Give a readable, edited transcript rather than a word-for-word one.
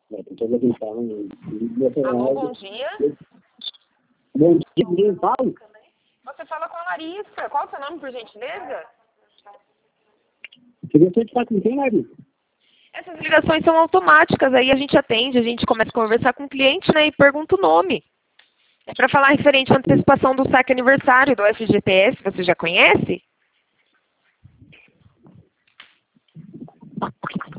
Alô, bom dia. Bom dia, quem fala? Você fala com a Larissa. Qual é o seu nome, por gentileza? Você gostaria de falar com quem, Larissa? Essas ligações são automáticas, aí a gente atende, a gente começa a conversar com o cliente, né, e pergunta o nome. É para falar referente à antecipação do saque aniversário do FGTS, você já conhece?